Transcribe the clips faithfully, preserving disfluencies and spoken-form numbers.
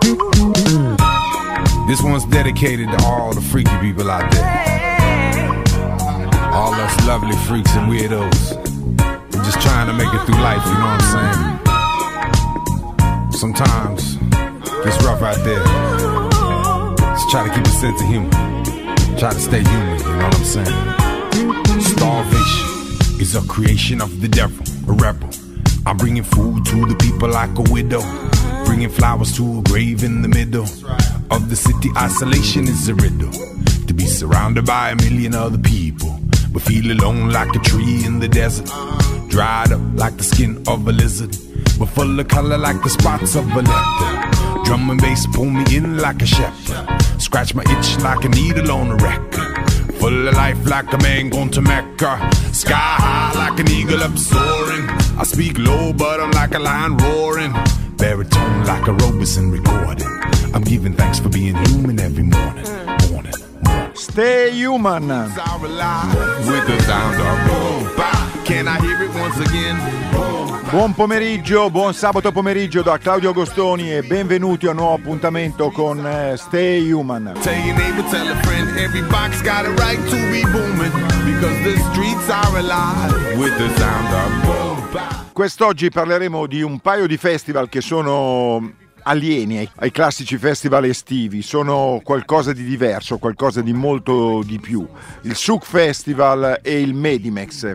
This one's dedicated to all the freaky people out there. All us lovely freaks and weirdos. We're just trying to make it through life, you know what I'm saying? Sometimes it gets rough out there. Just try to keep a sense of humor. Try to stay human, you know what I'm saying? Starvation is a creation of the devil, a rebel. I'm bringing food to the people like a widow, bringing flowers to a grave in the middle of the city. Isolation is a riddle, to be surrounded by a million other people, but feel alone like a tree in the desert, dried up like the skin of a lizard, but full of color like the spots of a leopard. Drum and bass pull me in like a shepherd, scratch my itch like a needle on a record, full of life like a man going to Mecca, sky high like an eagle up soaring. I speak low but I'm like a lion roaring, baritone like a Robeson recording. I'm giving thanks for being human every morning, morning, morning. Stay human. With the sound of boom, bah. Can I hear it once again? Boom, bah. Buon pomeriggio, buon sabato pomeriggio da Claudio Agostoni e benvenuti a un nuovo appuntamento con uh, Stay Human. Tell your neighbor, tell a friend, every box got a right to be booming, because the streets are alive with the sound of boom, bah. Quest'oggi parleremo di un paio di festival che sono alieni ai, ai classici festival estivi, sono qualcosa di diverso, qualcosa di molto di più. Il Souk Festival e il Medimex.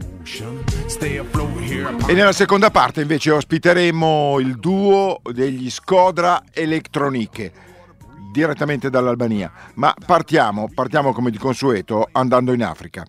E nella seconda parte invece ospiteremo il duo degli Skodra Electroniche, direttamente dall'Albania. Ma partiamo, partiamo come di consueto andando in Africa.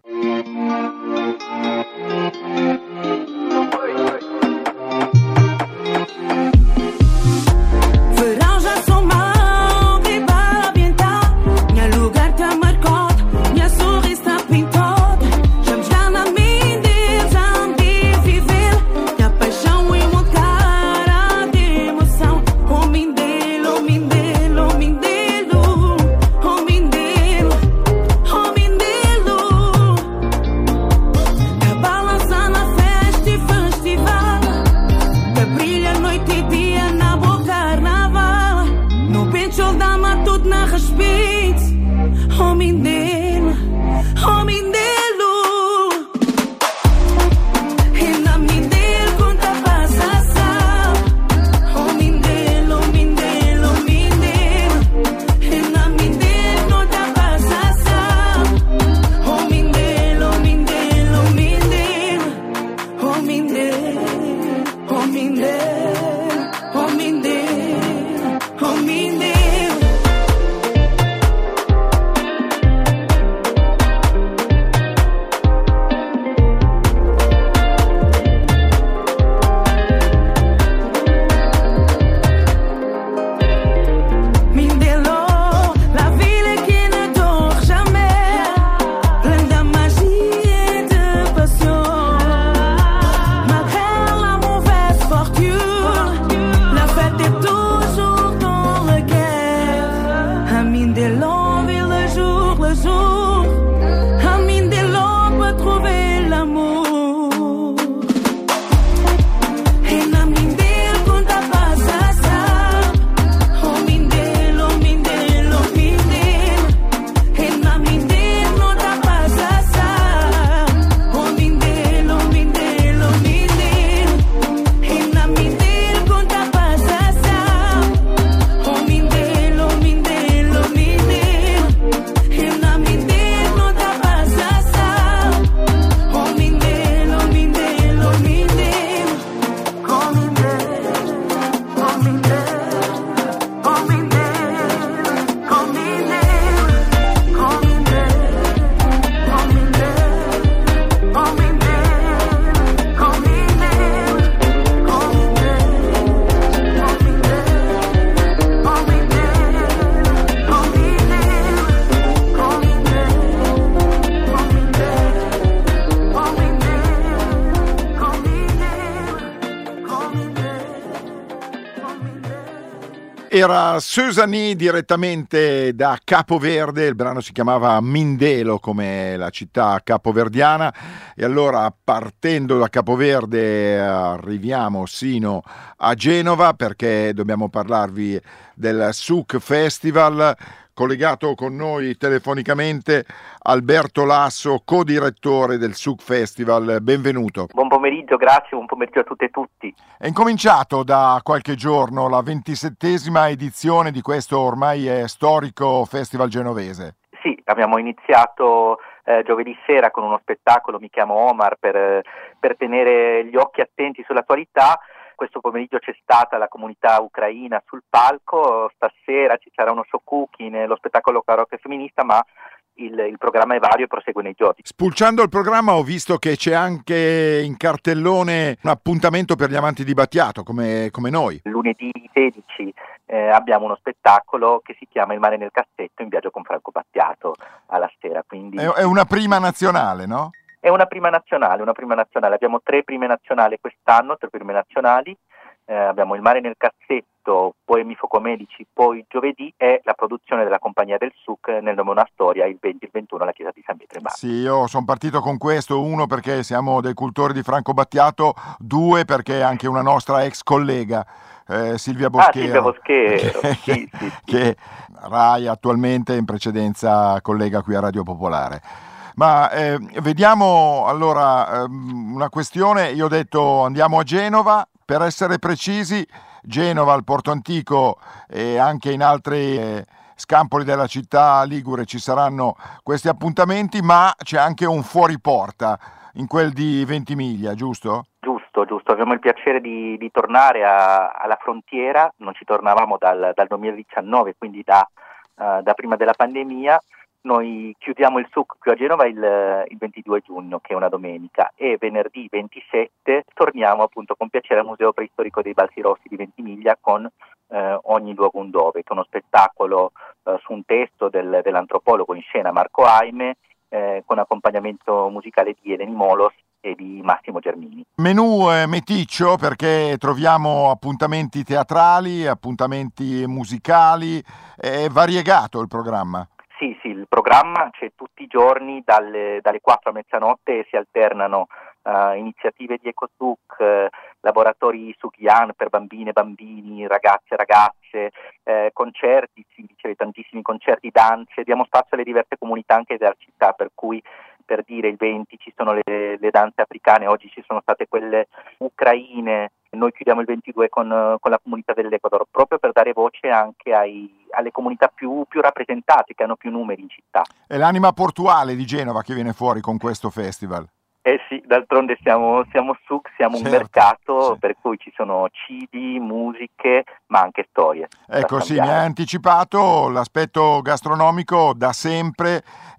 Era Susani direttamente da Capoverde, il brano si chiamava Mindelo come la città capoverdiana, e allora partendo da Capoverde arriviamo sino a Genova perché dobbiamo parlarvi del Souk Festival. Collegato con noi telefonicamente Alberto Lasso, co-direttore del Souk Festival. Benvenuto. Buon pomeriggio, grazie, buon pomeriggio a tutte e tutti. È incominciato da qualche giorno la ventisettesima edizione di questo ormai è storico festival genovese. Sì, abbiamo iniziato eh, giovedì sera con uno spettacolo, Mi chiamo Omar, per, per tenere gli occhi attenti sull'attualità. Questo pomeriggio c'è stata la comunità ucraina sul palco, stasera ci sarà uno show cooking, lo spettacolo karaoke femminista, ma il, il programma è vario e prosegue nei giorni. Spulciando il programma ho visto che c'è anche in cartellone un appuntamento per gli amanti di Battiato, come, come noi. Lunedì sedici eh, abbiamo uno spettacolo che si chiama Il mare nel cassetto in viaggio con Franco Battiato alla sera. Quindi è, è una prima nazionale, no? È una prima nazionale, una prima nazionale. Abbiamo tre prime nazionali quest'anno, tre prime nazionali. Eh, abbiamo Il mare nel cassetto, poi Mifocomedici, poi giovedì è la produzione della compagnia del Souk Nel nome una storia, il venti e il ventuno alla chiesa di San Pietro in Bar. Sì, io sono partito con questo, uno perché siamo dei cultori di Franco Battiato, due perché è anche una nostra ex collega. Eh, Silvia Boschero, ah, Silvia Boschero. che, sì, sì, sì. che Rai attualmente, in precedenza collega qui a Radio Popolare. Ma eh, vediamo allora ehm, una questione. Io ho detto andiamo a Genova, per essere precisi Genova, il Porto Antico e anche in altri eh, scampoli della città ligure ci saranno questi appuntamenti, ma c'è anche un fuoriporta in quel di Ventimiglia, giusto? Giusto, giusto. Abbiamo il piacere di, di tornare a, alla frontiera, non ci tornavamo dal, dal duemiladiciannove, quindi da, uh, da prima della pandemia. Noi chiudiamo il Souk qui a Genova il, il ventidue giugno, che è una domenica, e venerdì ventisette torniamo appunto con piacere al Museo Preistorico dei Balsi Rossi di Ventimiglia con eh, Ogni luogo un dove, che è uno spettacolo eh, su un testo del, dell'antropologo in scena Marco Aime, eh, con accompagnamento musicale di Eleni Molos e di Massimo Germini. Menù eh, meticcio perché troviamo appuntamenti teatrali, appuntamenti musicali, è variegato il programma. Sì, sì, il programma c'è tutti i giorni dalle, dalle quattro a mezzanotte e si alternano uh, iniziative di EcoSouk, uh, laboratori Sukhian per bambine, bambini, ragazze e ragazze, eh, concerti, si dice tantissimi concerti, danze, diamo spazio alle diverse comunità anche della città, per cui per dire il venti ci sono le, le danze africane, oggi ci sono state quelle ucraine, noi chiudiamo il ventidue con, con la comunità dell'Ecuador, proprio per dare voce anche ai, alle comunità più, più rappresentate, che hanno più numeri in città. È l'anima portuale di Genova che viene fuori con questo festival. Eh sì, d'altronde siamo, siamo Souk, siamo certo, un mercato, sì. Per cui ci sono cibi, musiche, ma anche storie. Ecco, sì, mi hai anticipato, l'aspetto gastronomico da sempre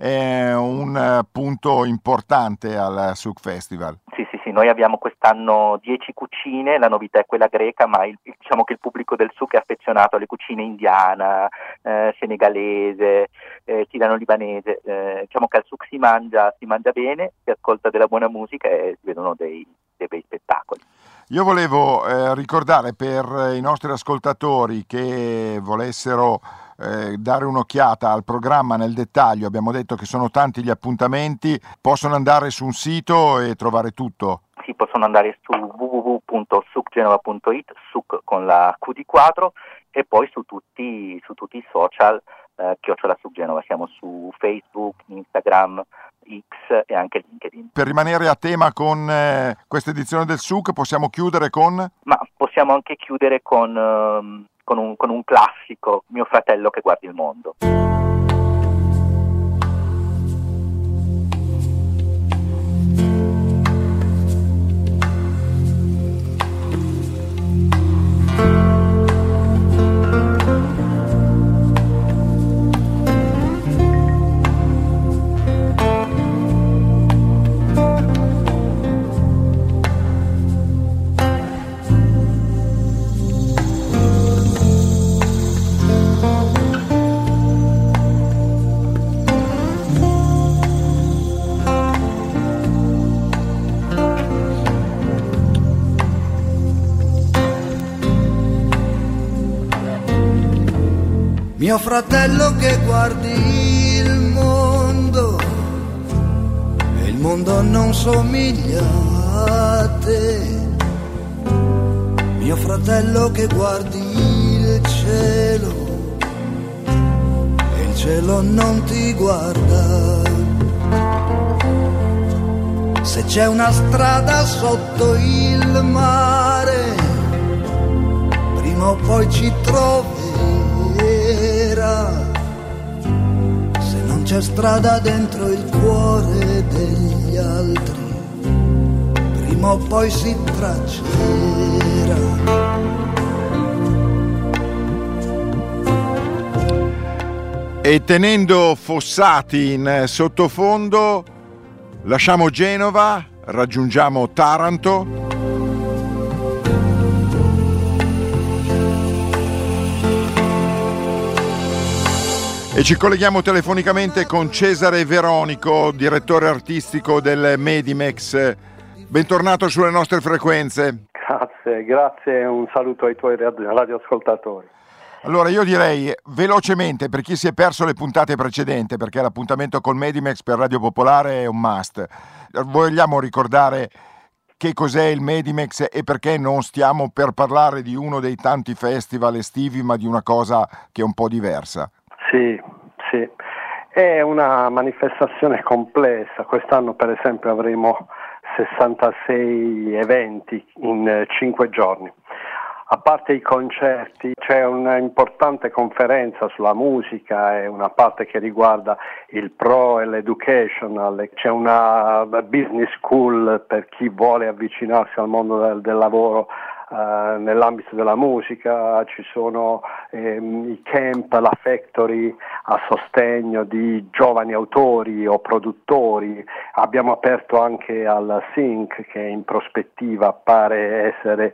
è un punto importante al Souk Festival. Sì, sì, sì, noi abbiamo quest'anno dieci cucine, la novità è quella greca, ma il, diciamo che il pubblico del Souk è affezionato alle cucine indiana, eh, senegalese, eh, tirano-libanese. Eh, diciamo che al Souk si mangia, si mangia bene, si ascolta della buona musica e si vedono dei, dei bei spettacoli. Io volevo eh, ricordare per i nostri ascoltatori che volessero eh, dare un'occhiata al programma nel dettaglio, abbiamo detto che sono tanti gli appuntamenti, possono andare su un sito e trovare tutto. Sì, possono andare su w w w punto sukgenova punto it, Souk con la Q di quadro, e poi su tutti, su tutti i social, eh, chiocciola Souk Genova, siamo su Facebook, Instagram, X e anche LinkedIn. Per rimanere a tema con eh, questa edizione del Souk possiamo chiudere con? Ma possiamo anche chiudere con, um, con, un, con un classico, Mio fratello che guardi il mondo. Mio fratello che guardi il mondo e il mondo non somiglia a te. Mio fratello che guardi il cielo e il cielo non ti guarda. Se c'è una strada sotto il mare, prima o poi ci troverà. Se non c'è strada dentro il cuore degli altri, prima o poi si traccerà. E tenendo Fossati in sottofondo, lasciamo Genova, raggiungiamo Taranto. E ci colleghiamo telefonicamente con Cesare Veronico, direttore artistico del Medimex. Bentornato sulle nostre frequenze. Grazie, grazie e un saluto ai tuoi radioascoltatori. Allora io direi velocemente, per chi si è perso le puntate precedenti, perché l'appuntamento col Medimex per Radio Popolare è un must, vogliamo ricordare che cos'è il Medimex e perché non stiamo per parlare di uno dei tanti festival estivi, ma di una cosa che è un po' diversa. Sì, sì, è una manifestazione complessa. Quest'anno per esempio avremo sessantasei eventi in cinque giorni. A parte i concerti c'è un'importante conferenza sulla musica e una parte che riguarda il pro e l'educational, c'è una business school per chi vuole avvicinarsi al mondo del, del lavoro Uh, nell'ambito della musica, ci sono ehm, i camp, la factory a sostegno di giovani autori o produttori. Abbiamo aperto anche al Sync, che in prospettiva pare essere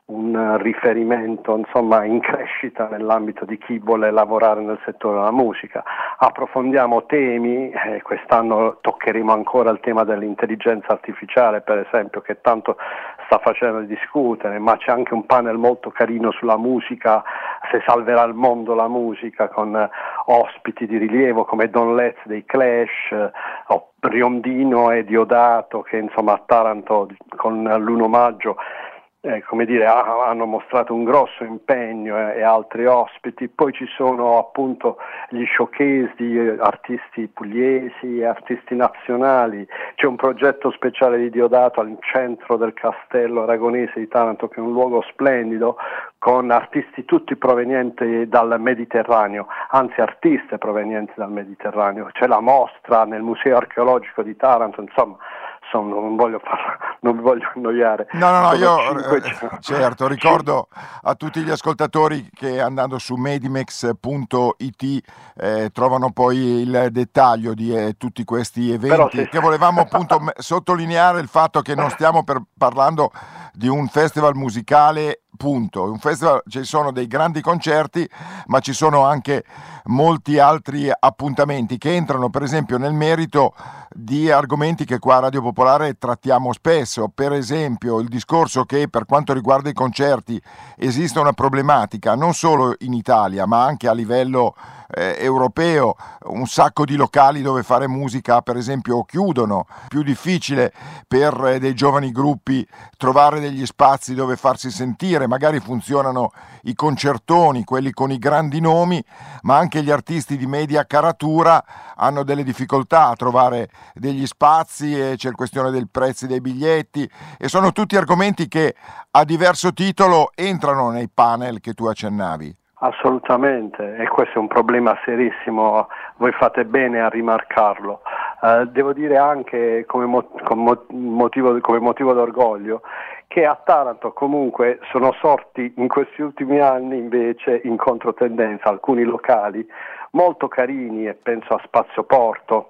un riferimento insomma in crescita nell'ambito di chi vuole lavorare nel settore della musica. Approfondiamo temi, eh, quest'anno toccheremo ancora il tema dell'intelligenza artificiale per esempio, che tanto sta facendo discutere, ma c'è anche un panel molto carino sulla musica, se salverà il mondo la musica, con eh, ospiti di rilievo come Don Letts dei Clash, eh, o Riondino e Diodato, che insomma a Taranto con l'uno maggio Eh, come dire, ha, hanno mostrato un grosso impegno eh, e altri ospiti. Poi ci sono appunto gli showcase di eh, artisti pugliesi e artisti nazionali. C'è un progetto speciale di Diodato al centro del Castello Aragonese di Taranto, che è un luogo splendido, con artisti tutti provenienti dal Mediterraneo, anzi artiste provenienti dal Mediterraneo. C'è la mostra nel Museo Archeologico di Taranto, insomma. Sono, non voglio farlo, non vi voglio annoiare. No, no, no, io cinque... eh, certo, ricordo a tutti gli ascoltatori che andando su medimex punto it eh, trovano poi il dettaglio di eh, tutti questi eventi, se... che volevamo appunto sottolineare il fatto che non stiamo per, parlando di un festival musicale, punto. Un festival, ci sono dei grandi concerti, ma ci sono anche molti altri appuntamenti che entrano per esempio nel merito di argomenti che qua a Radio Popolare trattiamo spesso. Per esempio il discorso che per quanto riguarda i concerti esiste una problematica non solo in Italia ma anche a livello eh, europeo. Un sacco di locali dove fare musica per esempio chiudono, più difficile per eh, dei giovani gruppi trovare degli spazi dove farsi sentire. Magari funzionano i concertoni, quelli con i grandi nomi, ma anche gli artisti di media caratura hanno delle difficoltà a trovare degli spazi, e c'è la questione dei prezzi dei biglietti, e sono tutti argomenti che a diverso titolo entrano nei panel che tu accennavi. Assolutamente, e questo è un problema serissimo, voi fate bene a rimarcarlo. Uh, devo dire anche come, mo- com- motivo, come motivo d'orgoglio che a Taranto comunque sono sorti in questi ultimi anni invece in controtendenza alcuni locali molto carini, e penso a Spazio Porto,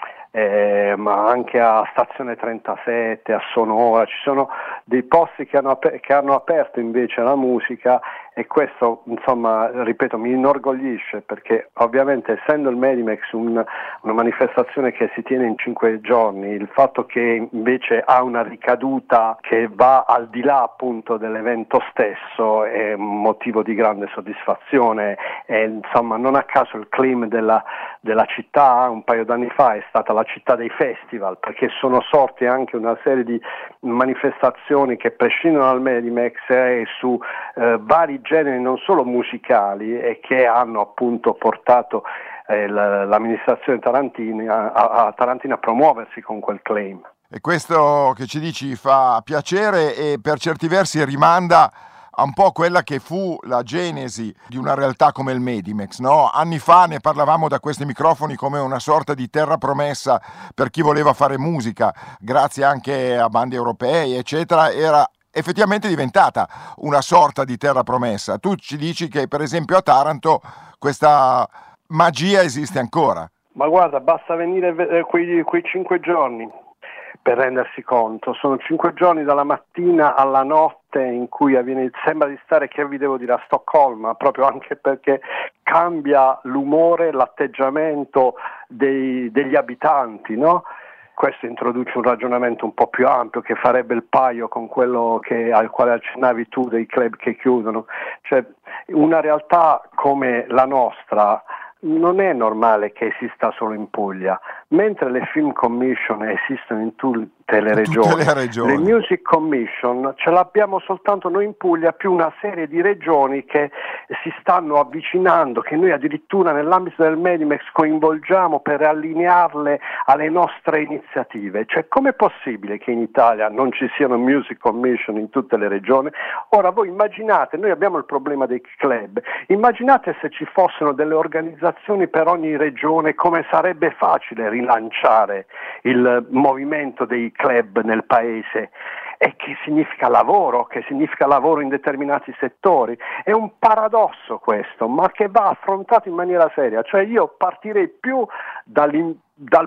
eh, ma anche a Stazione trentasette, a Sonora. Ci sono dei posti che hanno, ap- che hanno aperto invece la musica e questo, insomma, ripeto, mi inorgoglisce, perché ovviamente essendo il Medimex un, una manifestazione che si tiene in cinque giorni, il fatto che invece ha una ricaduta che va al di là appunto dell'evento stesso è un motivo di grande soddisfazione. E, insomma, non a caso il claim della, della città un paio d'anni fa è stata la città dei festival, perché sono sorti anche una serie di manifestazioni che prescindono dal Medimex e su eh, vari generi non solo musicali, e che hanno appunto portato eh, l'amministrazione tarantina a, a Tarantina a promuoversi con quel claim. E questo che ci dici fa piacere e per certi versi rimanda a un po' quella che fu la genesi di una realtà come il Medimex, no? Anni fa ne parlavamo da questi microfoni come una sorta di terra promessa per chi voleva fare musica, grazie anche a bande europee, eccetera. Era effettivamente diventata una sorta di terra promessa. Tu ci dici che per esempio a Taranto questa magia esiste ancora. Ma guarda, basta venire quei, quei cinque giorni per rendersi conto. Sono cinque giorni dalla mattina alla notte in cui avviene, sembra di stare, che vi devo dire, a Stoccolma, proprio anche perché cambia l'umore, l'atteggiamento dei, degli abitanti, no? Questo introduce un ragionamento un po' più ampio che farebbe il paio con quello che, al quale accennavi tu, dei club che chiudono. Cioè, una realtà come la nostra non è normale che esista solo in Puglia, mentre le film commission esistono in tutte le regioni, tutte le regioni. Le music commission ce l'abbiamo soltanto noi in Puglia, più una serie di regioni che si stanno avvicinando, che noi addirittura nell'ambito del Medimex coinvolgiamo per allinearle alle nostre iniziative. Cioè, com'è possibile che in Italia non ci siano music commission in tutte le regioni? Ora voi immaginate, noi abbiamo il problema dei club, immaginate se ci fossero delle organizzazioni per ogni regione, come sarebbe facile rilanciare il movimento dei club nel paese. E che significa lavoro, che significa lavoro in determinati settori. È un paradosso questo, ma che va affrontato in maniera seria. Cioè io partirei più dal, dal,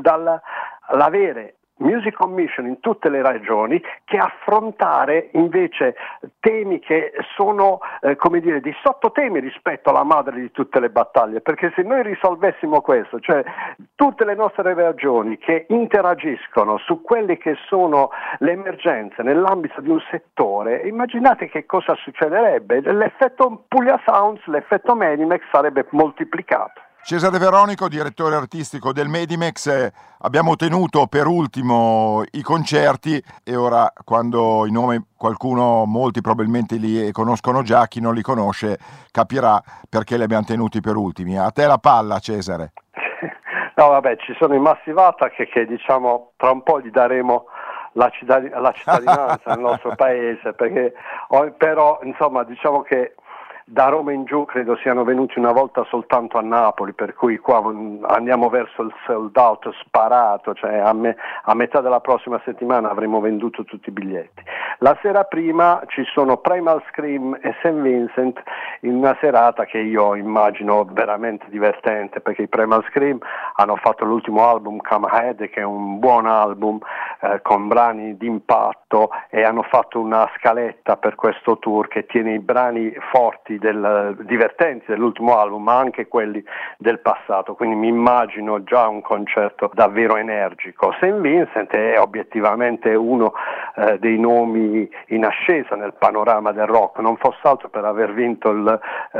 dall'avere music commission in tutte le regioni che affrontare invece temi che sono eh, come dire dei sottotemi rispetto alla madre di tutte le battaglie, perché se noi risolvessimo questo, cioè tutte le nostre regioni che interagiscono su quelle che sono le emergenze nell'ambito di un settore, immaginate che cosa succederebbe. L'effetto Puglia Sounds, l'effetto Medimex sarebbe moltiplicato. Cesare Veronico, direttore artistico del Medimex, eh, abbiamo tenuto per ultimo i concerti e ora, quando i nomi qualcuno, molti probabilmente li conoscono già, chi non li conosce capirà perché li abbiamo tenuti per ultimi. A te la palla, Cesare. No, vabbè, ci sono i Massivata che, che diciamo tra un po' gli daremo la, cittad- la cittadinanza nel nostro paese, perché però insomma diciamo che da Roma in giù credo siano venuti una volta soltanto a Napoli, per cui qua andiamo verso il sold out sparato, cioè a, me, a metà della prossima settimana avremo venduto tutti i biglietti. La sera prima ci sono Primal Scream e Saint Vincent in una serata che io immagino veramente divertente, perché i Primal Scream hanno fatto l'ultimo album Come Ahead, che è un buon album eh, con brani d'impatto, e hanno fatto una scaletta per questo tour che tiene i brani forti del, divertenti dell'ultimo album, ma anche quelli del passato, quindi mi immagino già un concerto davvero energico. Saint Vincent è obiettivamente uno eh, dei nomi in ascesa nel panorama del rock, non fosse altro per aver vinto il, eh,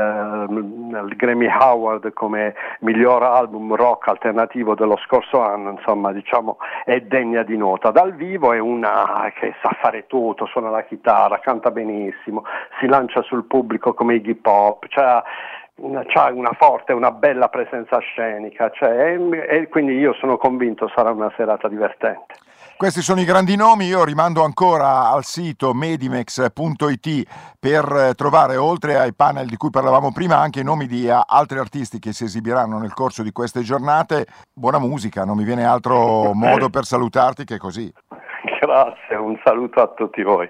il Grammy Award come miglior album rock alternativo dello scorso anno. Insomma, diciamo, è degna di nota. Dal vivo è una che sa fare tutto, suona la chitarra, canta benissimo, si lancia sul pubblico come Iggy Pop, cioè c'ha una forte, una bella presenza scenica, cioè, e, e quindi io sono convinto sarà una serata divertente. Questi sono i grandi nomi. Io rimando ancora al sito medimex punto it per trovare, oltre ai panel di cui parlavamo prima, anche i nomi di altri artisti che si esibiranno nel corso di queste giornate. Buona musica, non mi viene altro modo per salutarti che così. Grazie, un saluto a tutti voi.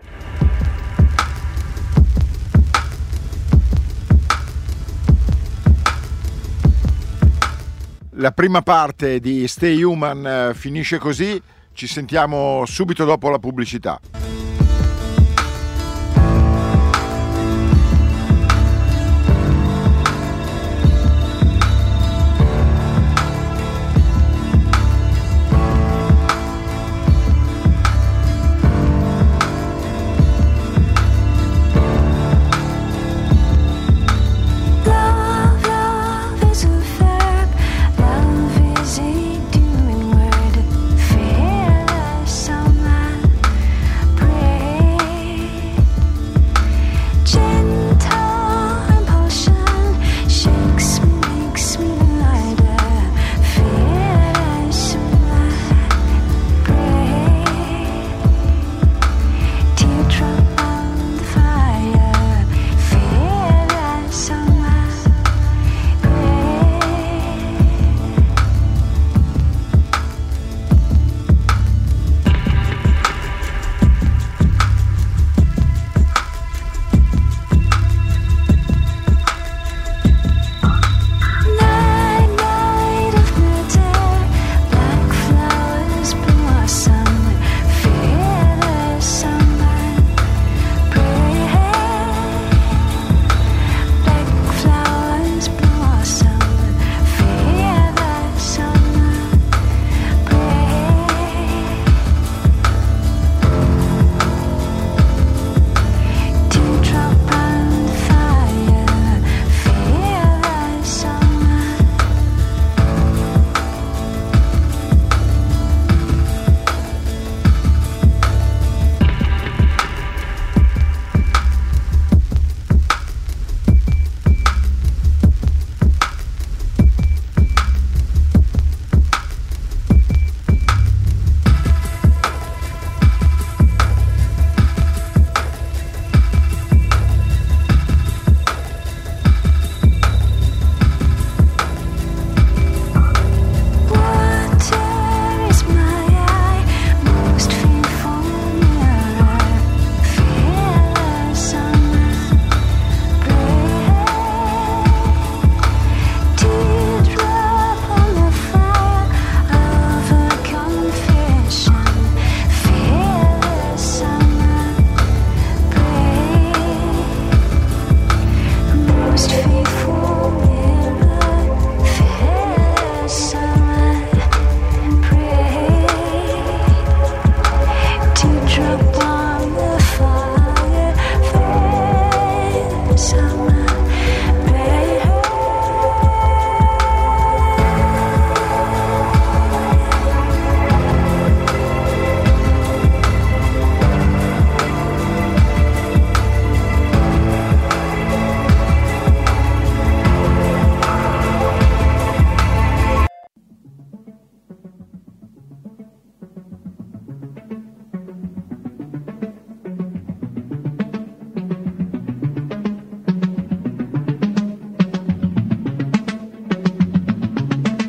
La prima parte di Stay Human finisce così, ci sentiamo subito dopo la pubblicità.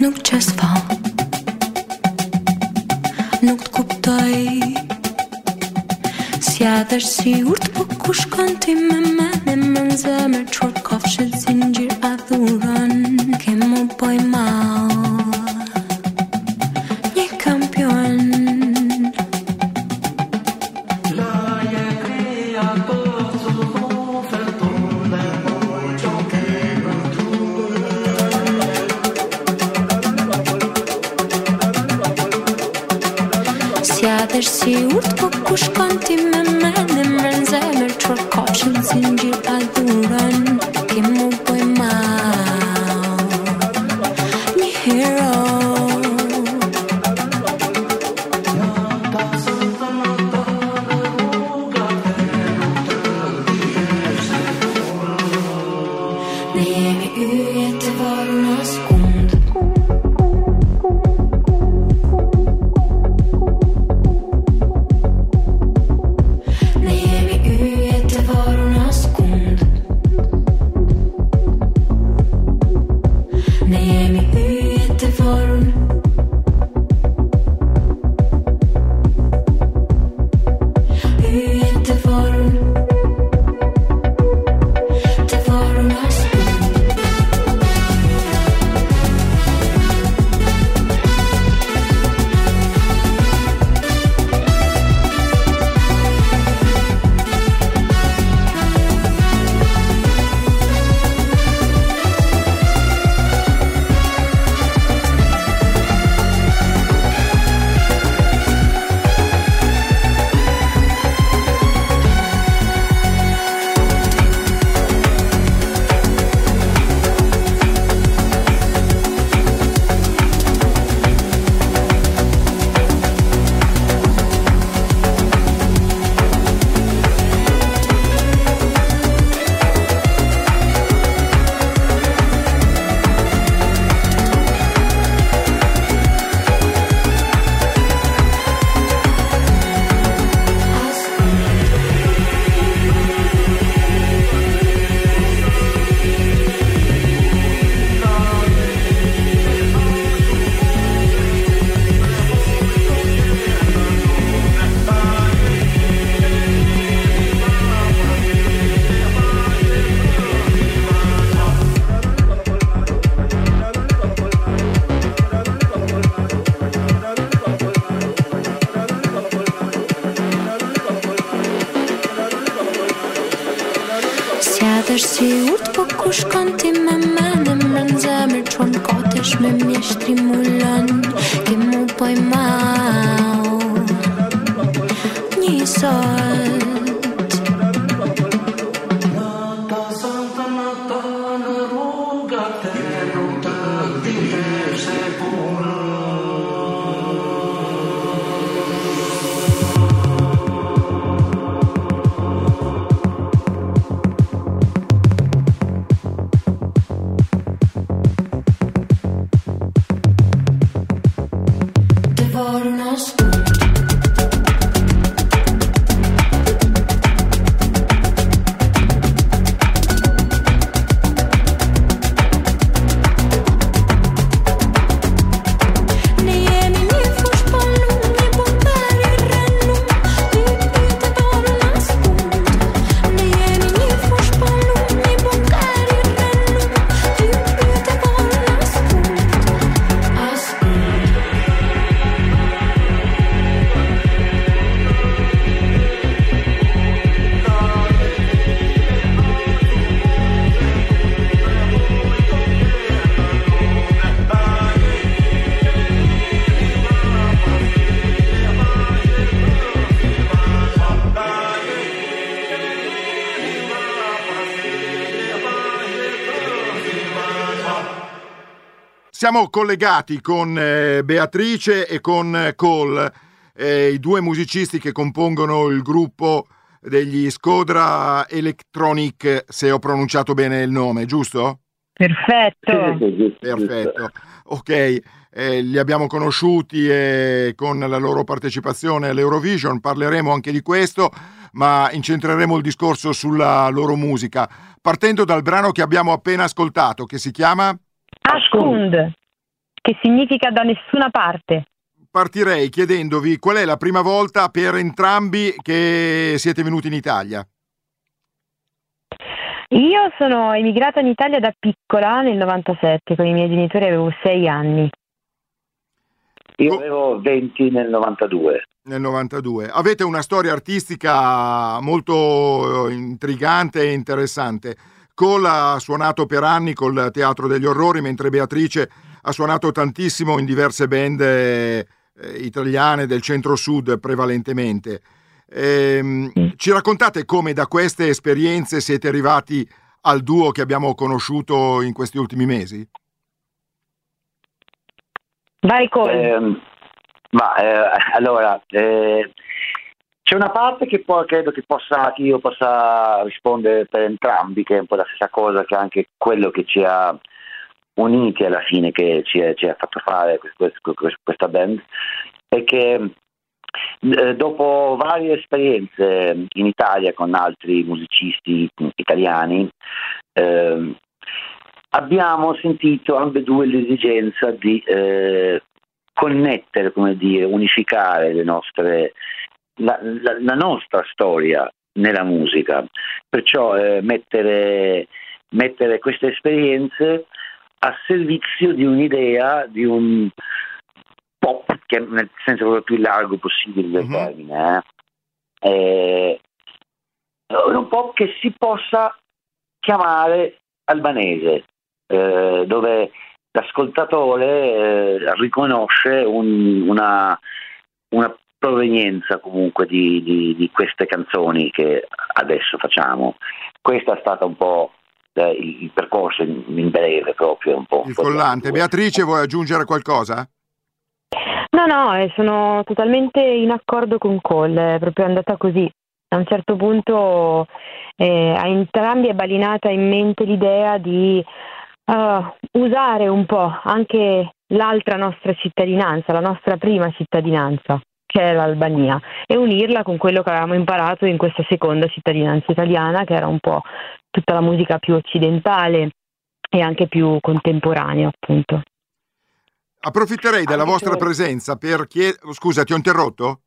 Nuk qes fa, nuk t'kuptoj. S'jadhesh si urt, po ku shkon ti me me? Në më në zemër qor kafshët zingjir adhuron. Ke mu boj mal, një kampion. S'jadhesh si urt, po ku shkon ti me me? Në më në zemër qor kafshët zingjir adhuron. Ke mu boj mal, një hero. Ne jemi yje të varur në skund. Ne jemi yje të varur në skund. Ne jemi yje të varur. Yje të varur. Të varur në skund. S'jadhesh si urt, po ku shkon ti me me? Në më në zemër qor n'katesh me mjeshtri mulon. Ke mu boj mal, një sot. Të varur në skund. Ne jemi një fush po lum, një bunkar i rënum. Dy dy të varur në skund. Ne jemi një fush po lum, një bunkar i rënum. Dy dy të varur në skund. As Siamo collegati con eh, Beatrice e con eh, Cole, eh, i due musicisti che compongono il gruppo degli Skodra Electronic, se ho pronunciato bene il nome, giusto? Perfetto. Perfetto, ok. Eh, li abbiamo conosciuti e con la loro partecipazione all'Eurovision parleremo anche di questo, ma incentreremo il discorso sulla loro musica, partendo dal brano che abbiamo appena ascoltato, che si chiama... Askund. che significa da nessuna parte. Partirei chiedendovi qual è la prima volta per entrambi che siete venuti in Italia. Io sono emigrata in Italia da piccola nel novantasette, con i miei genitori avevo sei anni. Io Co- avevo venti nel novantadue. Nel novantadue. Avete una storia artistica molto intrigante e interessante. Cole ha suonato per anni col Teatro degli Orrori, mentre Beatrice ha suonato tantissimo in diverse band eh, italiane del centro-sud prevalentemente. Ehm, ci raccontate come da queste esperienze siete arrivati al duo che abbiamo conosciuto in questi ultimi mesi? Vai Cole. Eh, ma eh, allora eh, c'è una parte che poi credo che possa che io possa rispondere per entrambi, che è un po' la stessa cosa, che è anche quello che ci ha uniti alla fine, che ci, è, ci ha fatto fare questo, questa band, è che eh, dopo varie esperienze in Italia con altri musicisti italiani eh, abbiamo sentito ambedue l'esigenza di eh, connettere, come dire, unificare le nostre, la, la, la nostra storia nella musica, perciò eh, mettere, mettere queste esperienze a servizio di un'idea, di un pop, che nel senso proprio più largo possibile del Mm-hmm. termine, eh? Eh, un pop che si possa chiamare albanese, eh, dove l'ascoltatore eh, riconosce un, una, una provenienza comunque di, di, di queste canzoni che adesso facciamo. Questa è stata un po' eh, il, il percorso in, in breve, proprio un po'. Il collante. Beatrice, vuoi aggiungere qualcosa? No, no, eh, sono totalmente in accordo con Cole, è proprio andata così. A un certo punto eh, a entrambi è balinata in mente l'idea di uh, usare un po' anche l'altra nostra cittadinanza, la nostra prima cittadinanza, che è l'Albania, e unirla con quello che avevamo imparato in questa seconda cittadinanza italiana, che era un po' tutta la musica più occidentale e anche più contemporanea, appunto. Approfitterei della Anche vostra se- presenza per chiedere... Scusa, ti ho interrotto?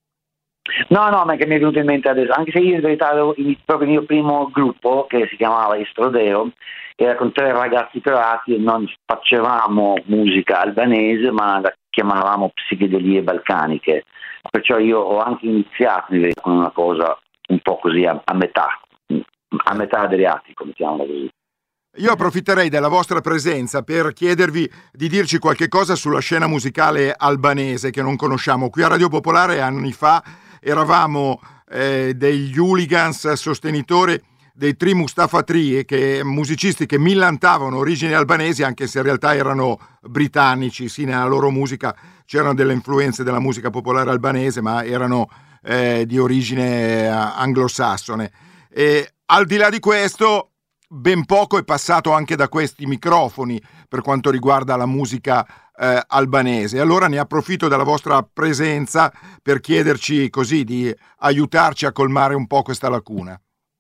No, no, ma che mi è venuto in mente adesso, anche se io in verità avevo il, proprio il mio primo gruppo, che si chiamava Estrodeo, era con tre ragazzi croati e non facevamo musica albanese, ma la chiamavamo psichedelie balcaniche, perciò io ho anche iniziato in verità con una cosa un po' così a, a metà, a metà Adriatico, mettiamola così. Io approfitterei della vostra presenza per chiedervi di dirci qualche cosa sulla scena musicale albanese che non conosciamo. Qui a Radio Popolare anni fa eravamo eh, degli hooligans sostenitori dei Tri Mustafa Tri, che musicisti che millantavano origini albanesi, anche se in realtà erano britannici. Sì, nella loro musica c'erano delle influenze della musica popolare albanese, ma erano eh, di origine eh, anglosassone. E al di là di questo, ben poco è passato anche da questi microfoni per quanto riguarda la musica eh, albanese. Allora ne approfitto della vostra presenza per chiederci così di aiutarci a colmare un po' questa lacuna.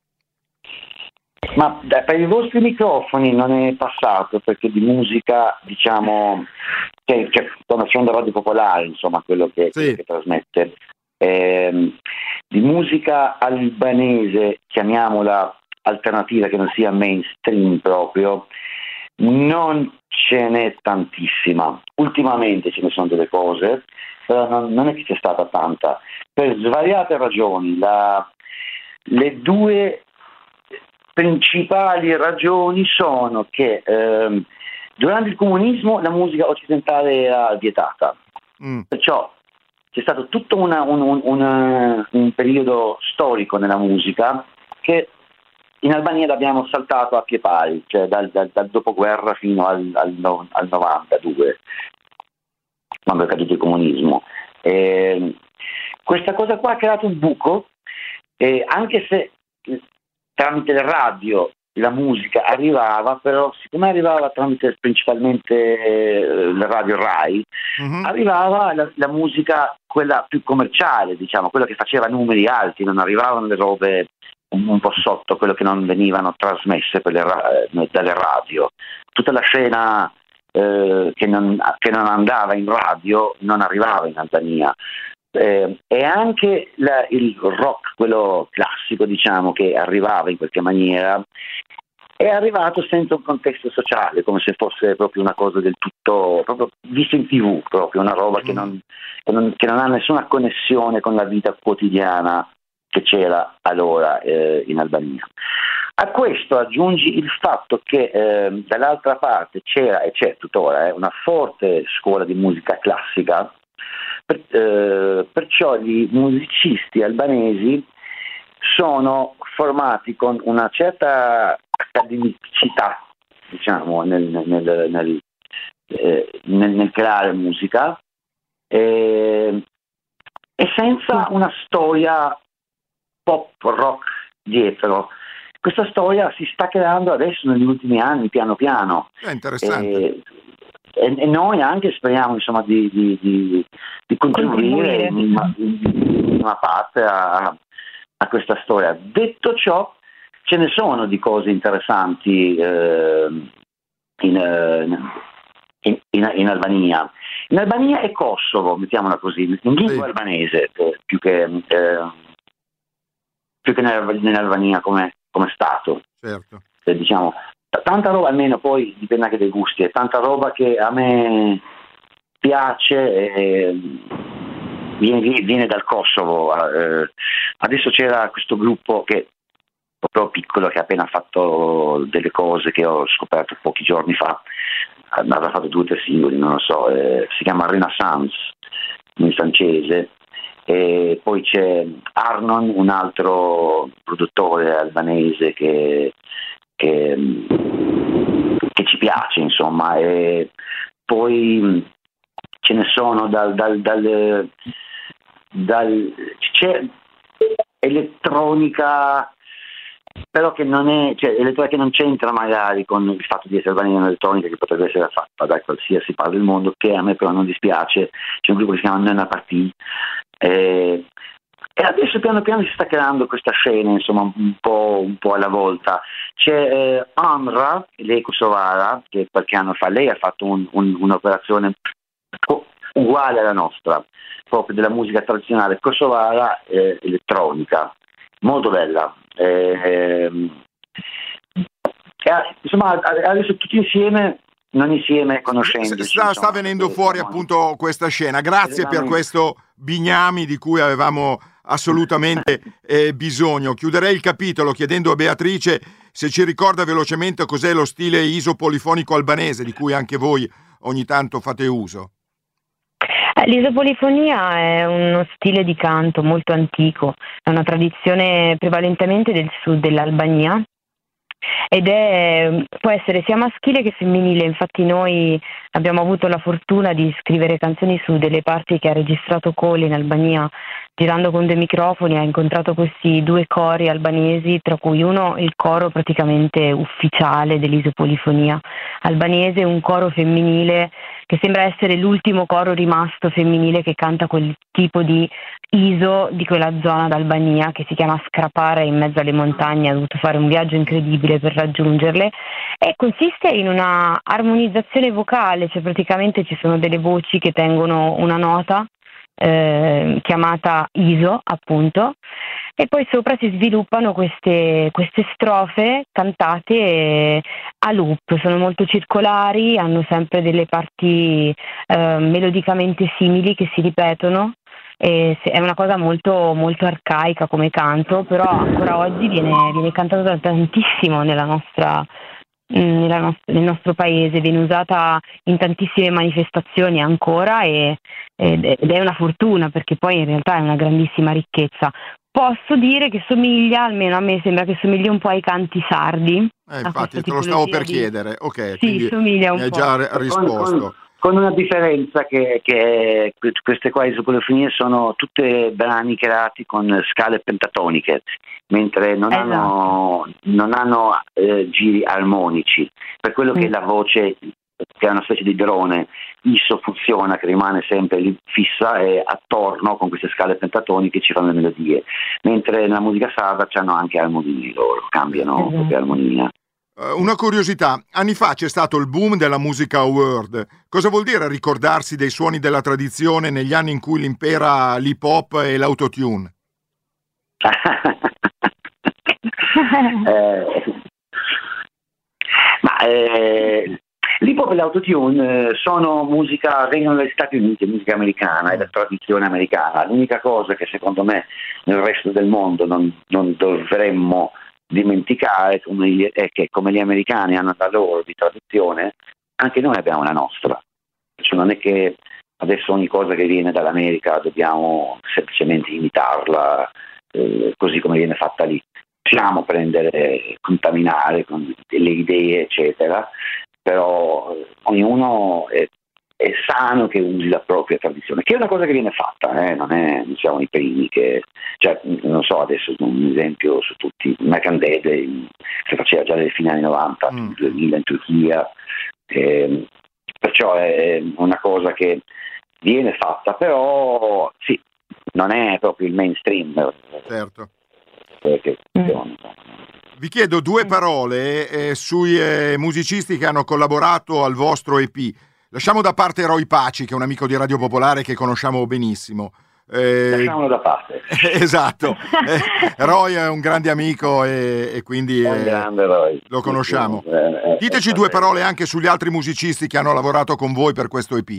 Ma da- per i vostri microfoni non è passato, perché di musica, diciamo, che, che conoscendo Radio Popolare, insomma, quello che, Sì. che trasmette, ehm, di musica albanese, chiamiamola alternativa, che non sia mainstream proprio, non ce n'è tantissima. Ultimamente ce ne sono delle cose, però non, non è che c'è stata tanta, per svariate ragioni. La, le due principali ragioni sono che ehm, durante il comunismo la musica occidentale era vietata, Mm. perciò c'è stato tutto una, un, un, una- un periodo storico nella musica che in Albania l'abbiamo saltato a pie pari, cioè dal, dal- dal dopoguerra fino al, al, no- al novantadue, quando è caduto il comunismo. E questa cosa qua ha creato un buco, e anche se eh, tramite le radio la musica arrivava, però siccome arrivava tramite principalmente eh, la radio Rai, Mhm. arrivava la, la musica quella più commerciale, diciamo, quella che faceva numeri alti, non arrivavano le robe un, un po' sotto, quello che non venivano trasmesse per le ra- eh, dalle radio. Tutta la scena eh, che, non, che non andava in radio non arrivava in Albania. Eh, e anche la, il rock, quello classico, diciamo, che arrivava in qualche maniera, è arrivato senza un contesto sociale, come se fosse proprio una cosa del tutto, proprio visto in tivù, proprio una roba che non, che non, che non ha nessuna connessione con la vita quotidiana che c'era allora eh, in Albania. A questo aggiungi il fatto che eh, dall'altra parte c'era e c'è tuttora eh, una forte scuola di musica classica, per, eh, perciò gli musicisti albanesi sono formati con una certa accademicità, diciamo, nel, nel, nel, eh, nel, nel creare musica eh, e senza una storia pop rock dietro. Questa storia si sta creando adesso negli ultimi anni, piano piano. È interessante. E, e, e noi anche speriamo, insomma, di, di, di, di contribuire in una, in una parte a, a questa storia. Detto ciò, ce ne sono di cose interessanti eh, in, in, in, in Albania. In Albania e Kosovo, mettiamola così, in lingua sì. albanese, eh, più che eh, più che nell'Albania come, come Stato. Certo. Eh, diciamo, tanta roba, almeno poi dipende anche dai gusti, è tanta roba che a me piace e viene, viene dal Kosovo. Eh, adesso c'era questo gruppo che proprio piccolo che ha appena fatto delle cose che ho scoperto pochi giorni fa, aveva fatto due o tre singoli, non lo so, eh, si chiama Renaissance in francese. E poi c'è Arnon, un altro produttore albanese che, che, che ci piace, insomma, e poi ce ne sono dal, dal, dal, dal c'è elettronica, però che non è, cioè elettronica che non c'entra magari con il fatto di essere albanese, elettronica che potrebbe essere fatta da qualsiasi parte del mondo, che a me però non dispiace. C'è un gruppo che si chiama Nana Party. Eh, e adesso piano piano si sta creando questa scena, insomma, un po', un po' alla volta. C'è eh, Amra, lei kosovara, che qualche anno fa lei ha fatto un, un, un'operazione uguale alla nostra, proprio della musica tradizionale kosovara eh, elettronica, molto bella. Eh, eh, insomma, adesso tutti insieme. Non insieme, conoscendoci. Sta, sta venendo fuori appunto questa scena. Grazie per questo Bignami di cui avevamo assolutamente eh, bisogno. Chiuderei il capitolo chiedendo a Beatrice se ci ricorda velocemente cos'è lo stile isopolifonico albanese di cui anche voi ogni tanto fate uso. L'isopolifonia è uno stile di canto molto antico, è una tradizione prevalentemente del sud dell'Albania. Ed è, può essere sia maschile che femminile, infatti noi abbiamo avuto la fortuna di scrivere canzoni su delle parti che ha registrato Cole in Albania, girando con dei microfoni ha incontrato questi due cori albanesi, tra cui uno il coro praticamente ufficiale dell'isopolifonia albanese, un coro femminile che sembra essere l'ultimo coro rimasto femminile che canta quel tipo di iso di quella zona d'Albania che si chiama Scrapare, in mezzo alle montagne, ha dovuto fare un viaggio incredibile per raggiungerle, e consiste in una armonizzazione vocale, cioè praticamente ci sono delle voci che tengono una nota eh, chiamata iso appunto, e poi sopra si sviluppano queste, queste strofe cantate a loop, sono molto circolari, hanno sempre delle parti eh, melodicamente simili che si ripetono. E è una cosa molto, molto arcaica come canto, però ancora oggi viene, viene cantato da tantissimo nella nostra, nella nostra, nel nostro paese, viene usata in tantissime manifestazioni ancora e, ed è una fortuna perché poi in realtà è una grandissima ricchezza. Posso dire che somiglia, almeno a me sembra che somiglia un po' ai canti sardi. Eh, infatti te lo stavo per di... chiedere, ok, sì, somiglia un mi hai po'. già risposto. Con una differenza che, che queste qua isopolifonie sono tutte brani creati con scale pentatoniche, mentre non esatto. hanno, non hanno eh, giri armonici, per quello mm. che la voce, che è una specie di drone, isso funziona, che rimane sempre lì fissa e attorno con queste scale pentatoniche ci fanno le melodie, mentre nella musica sarda c'hanno anche armonie loro, cambiano esatto. proprio armonia. Uh, una curiosità, anni fa c'è stato il boom della musica world. Cosa vuol dire ricordarsi dei suoni della tradizione negli anni in cui l'impera l'hip hop e l'autotune? eh, ma eh, l'hip hop e l'autotune sono musica, vengono dagli Stati Uniti, musica americana, è la tradizione americana. L'unica cosa che secondo me nel resto del mondo non, non dovremmo dimenticare come, è che come gli americani hanno la loro di tradizione, anche noi abbiamo la nostra. Cioè non è che adesso ogni cosa che viene dall'America dobbiamo semplicemente imitarla eh, così come viene fatta lì. Possiamo prendere, contaminare con delle idee eccetera, però ognuno è, è sano che usi la propria tradizione, che è una cosa che viene fatta, eh? non, è, non siamo i primi che, cioè, non so, adesso un esempio su tutti, Mekan Dede che faceva già nelle fine anni novanta, Mm. duemila in Turchia, eh, perciò è una cosa che viene fatta, però sì, non è proprio il mainstream. Certo. Perché, Mm. Vi chiedo due parole eh, sui eh, musicisti che hanno collaborato al vostro E P. Lasciamo da parte Roy Paci, che è un amico di Radio Popolare che conosciamo benissimo. Eh, Lasciamolo da parte. esatto. Eh, Roy è un grande amico e, e quindi È un eh, grande Roy. lo conosciamo. Eh, eh, Diteci eh, due eh, parole anche sugli altri musicisti che hanno lavorato con voi per questo E P.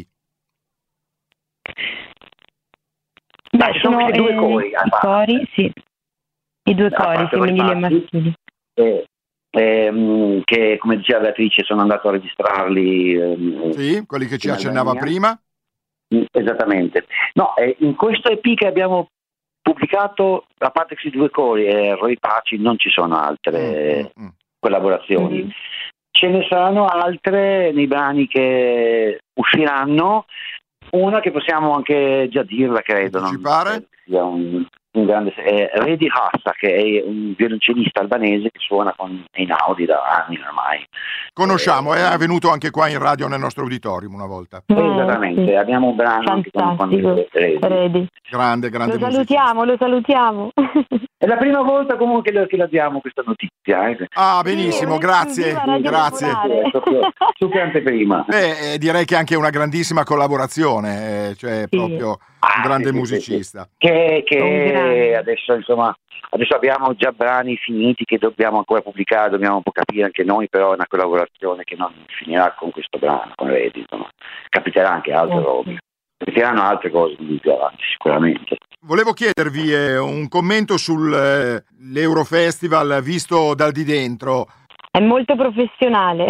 Beh, ci sono sono questi due eh, cori, a i parte. cori, sì. I due A cori, parte Roy femminili e Paci, maschili. eh, ehm, che come diceva Beatrice sono andato a registrarli ehm, Sì, quelli che ci in accennava Albania. prima. Mm, esattamente. No, eh, in questo E P che abbiamo pubblicato, a parte questi due cori e Roy Paci, non ci sono altre Mm, mm, mm. collaborazioni. Mhm. Ce ne saranno altre nei brani che usciranno, una che possiamo anche già dirla, credo, non Anticipare? sia un, un grande, è Redi Hassa, che è un violoncellista albanese che suona con Einaudi da anni ormai. Conosciamo, Eh, è venuto anche qua in radio nel nostro auditorium una volta. Eh, Esattamente, sì. abbiamo un brano anche con, con Fantastico, Redi. Redi. Grande, grande Lo musicista. salutiamo, lo salutiamo. È la prima volta comunque che, che la diamo questa notizia. Eh. Ah, benissimo, Sì, grazie, un'esclusiva Radio grazie. Popolare. È proprio super anteprima. Beh, eh, direi che è anche una grandissima collaborazione, eh, cioè Sì. proprio un Ah, grande sì, sì, musicista. sì, sì. Che, Un che grande. adesso insomma adesso abbiamo già brani finiti che dobbiamo ancora pubblicare, dobbiamo un po' capire anche noi, però è una collaborazione che non finirà con questo brano, con Redi, insomma. Capiterà anche altre Eh, robe, sì. capiteranno altre cose di più avanti sicuramente. Volevo chiedervi eh, un commento sull'Eurofestival visto dal di dentro. È molto professionale,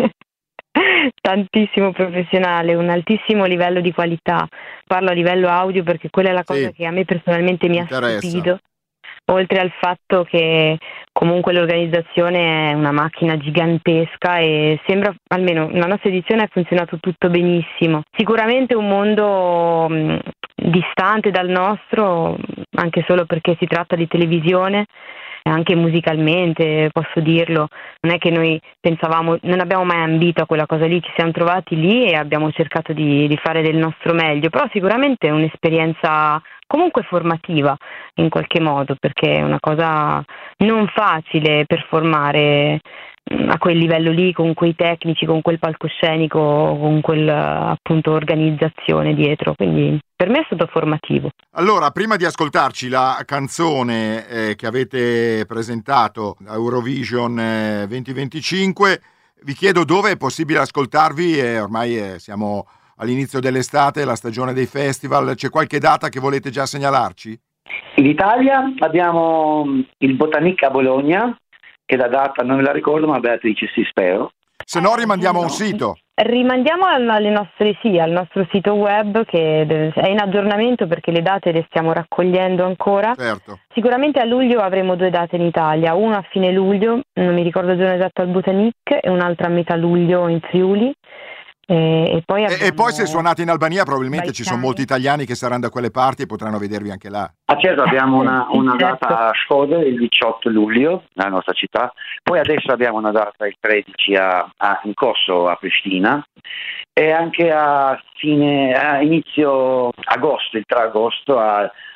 tantissimo professionale, un altissimo livello di qualità. Parlo a livello audio perché quella è la cosa Sì. che a me personalmente mi ha Interessa. stupito, oltre al fatto che comunque l'organizzazione è una macchina gigantesca e sembra, almeno la nostra edizione ha funzionato tutto benissimo. Sicuramente un mondo mh, distante dal nostro, anche solo perché si tratta di televisione, anche musicalmente, posso dirlo, non è che noi pensavamo, non abbiamo mai ambito a quella cosa lì, ci siamo trovati lì e abbiamo cercato di, di fare del nostro meglio, però sicuramente è un'esperienza comunque formativa in qualche modo, perché è una cosa non facile performare a quel livello lì, con quei tecnici, con quel palcoscenico, con quella appunto organizzazione dietro, quindi per me è stato formativo. Allora, prima di ascoltarci la canzone eh, che avete presentato a Eurovision eh, duemilaventicinque, vi chiedo dove è possibile ascoltarvi, eh, ormai eh, siamo all'inizio dell'estate, la stagione dei festival, c'è qualche data che volete già segnalarci? In Italia abbiamo il Botanic a Bologna, che la data non me la ricordo, ma Beatrice sì, spero. Se no rimandiamo a un no. sito. Rimandiamo al- alle nostre sì, al nostro sito web che deve- è in aggiornamento perché le date le stiamo raccogliendo ancora. Certo. Sicuramente a luglio avremo due date in Italia, una a fine luglio, non mi ricordo il giorno esatto al Botanic, e un'altra a metà luglio in Friuli. E, e poi E, abbiamo e poi se suonate in Albania probabilmente ci sono Balcani. molti italiani che saranno da quelle parti e potranno vedervi anche là. Ah certo, abbiamo una, una Certo. data a Shkodër il diciotto luglio, nella nostra città, poi adesso abbiamo una data il tredici a, a, in Kosovo, a Pristina, e anche a fine a inizio agosto, il tre agosto a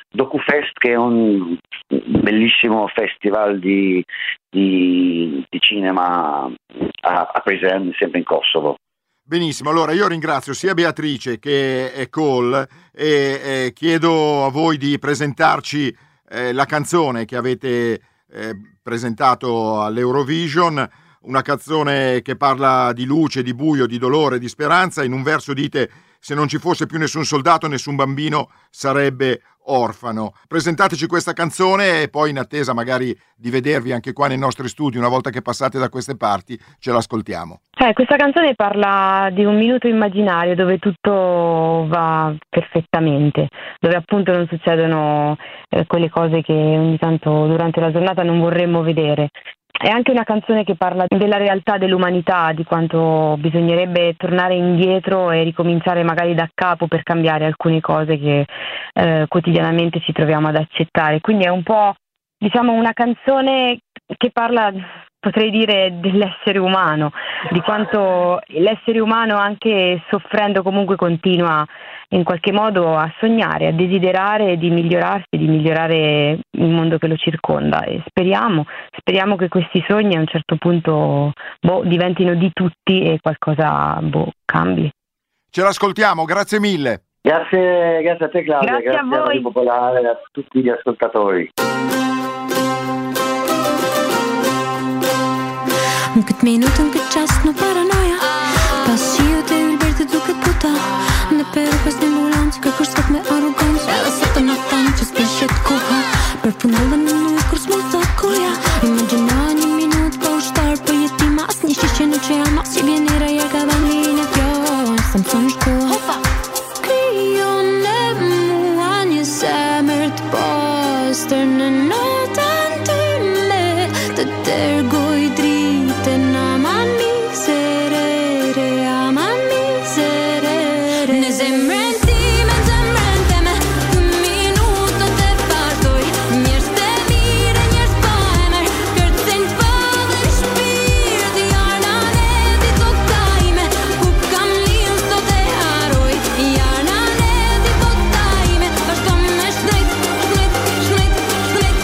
DocuFest, che è un bellissimo festival di, di, di cinema a, a Prizren, sempre in Kosovo. Benissimo, allora io ringrazio sia Beatrice che Cole e, e chiedo a voi di presentarci eh, la canzone che avete eh, presentato all'Eurovision, una canzone che parla di luce, di buio, di dolore, di speranza. In un verso dite: se non ci fosse più nessun soldato, nessun bambino sarebbe orfano. Presentateci questa canzone e poi, in attesa magari di vedervi anche qua nei nostri studi una volta che passate da queste parti, ce l'ascoltiamo. Eh, questa canzone parla di un minuto immaginario dove tutto va perfettamente, dove appunto non succedono eh, quelle cose che ogni tanto durante la giornata non vorremmo vedere. È anche una canzone che parla della realtà dell'umanità, di quanto bisognerebbe tornare indietro e ricominciare magari da capo per cambiare alcune cose che eh, quotidianamente ci troviamo ad accettare. Quindi è un po', diciamo, una canzone che parla, potrei dire, dell'essere umano, di quanto l'essere umano, anche soffrendo, comunque continua in qualche modo a sognare, a desiderare di migliorarsi, di migliorare il mondo che lo circonda, e speriamo, speriamo che questi sogni a un certo punto boh, diventino di tutti e qualcosa boh, cambi. Ce l'ascoltiamo, grazie mille. Grazie, grazie a te Claudia, Grazie grazie a voi. Radio Popolare e a tutti gli ascoltatori. Un këtë minutë, un këtë qast në paranoja Pas qio të i lberti duket puta Në peru pas një ambulancë Kërkush sot me arogancë Edhe sot të më thamë që s'peshet koha Për punëllën në nuj kur s'mu thot koja Imagina një minut pa ushtar për jetima As një shishe në që jam as që vjenira ja ka dha një në kjo Sa më thonë shkolla Kryon e mua një semër të postër Në notën të me Të tërgoj dritën aman miserere Aman miserere Në zemrën time, zemrën teme Kë minuto të vazhdoj Njerës të mire, njerës po emër Kërcen fadën shpirt Jarna ne di të tajme Ku kam linë sot e haroj Jarna ne di të tajme Vazhdo me shnejt, shnejt, shnejt, shnejt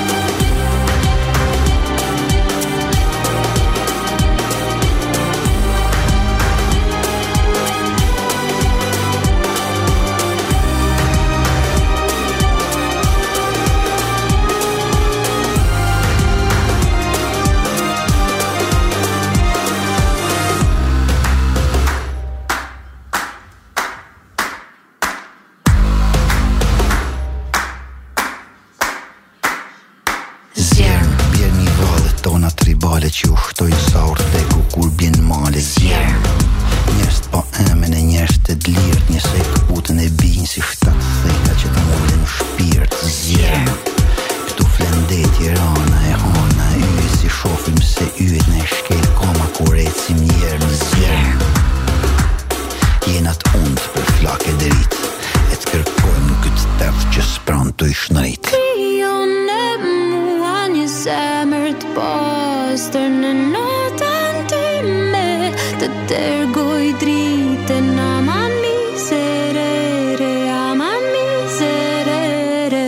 Zjerë, bjerë një valet tona tribale që u shtojnë saur dhe ku kur bjen male. Zjerë, njerës të pa emen e njerës të dlirt, njëse këputën e binjë si shtatë thejta që të mollë në shpirt. Zjerë, këtu flendet i rana e hana e yje si shofim se yjet në e shkel koma kur ecim njerë në zjerë. Jenat undë për flak e drit, e të kërkojmë këtë tërth që s'pran të ish në rrit. Kryon e mua një zemër të postër Në notën time Të tërgoj dritën aman miserere Aman miserere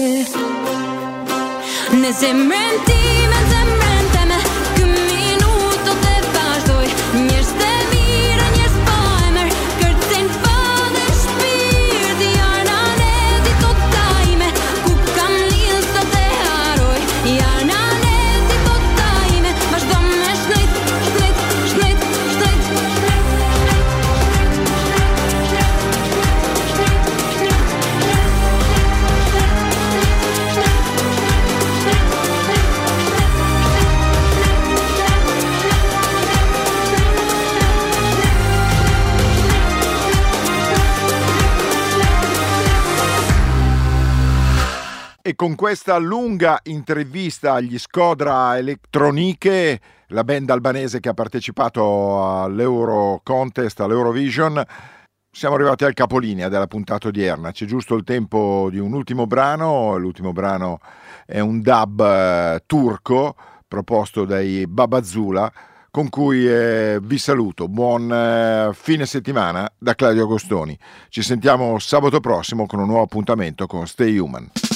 Në zemrën time, zemrën teme Kë minuto të vazhdoj Njerës të mire, njerës po emër Kërcen fadën shpirt Jarna ne di të tajme Ku kam linë sot e haroj Jarna ne di të tajme Vazhdo me shnejt, shnejt, shnejt, shnejt E con questa lunga intervista agli Skodra Electroniche, la band albanese che ha partecipato all'Euro Contest, all'Eurovision, siamo arrivati al capolinea della puntata odierna. C'è giusto il tempo di un ultimo brano. L'ultimo brano è un dub eh, turco proposto dai Babazula, con cui eh, vi saluto. Buon eh, fine settimana da Claudio Agostoni. Ci sentiamo sabato prossimo con un nuovo appuntamento con Stay Human.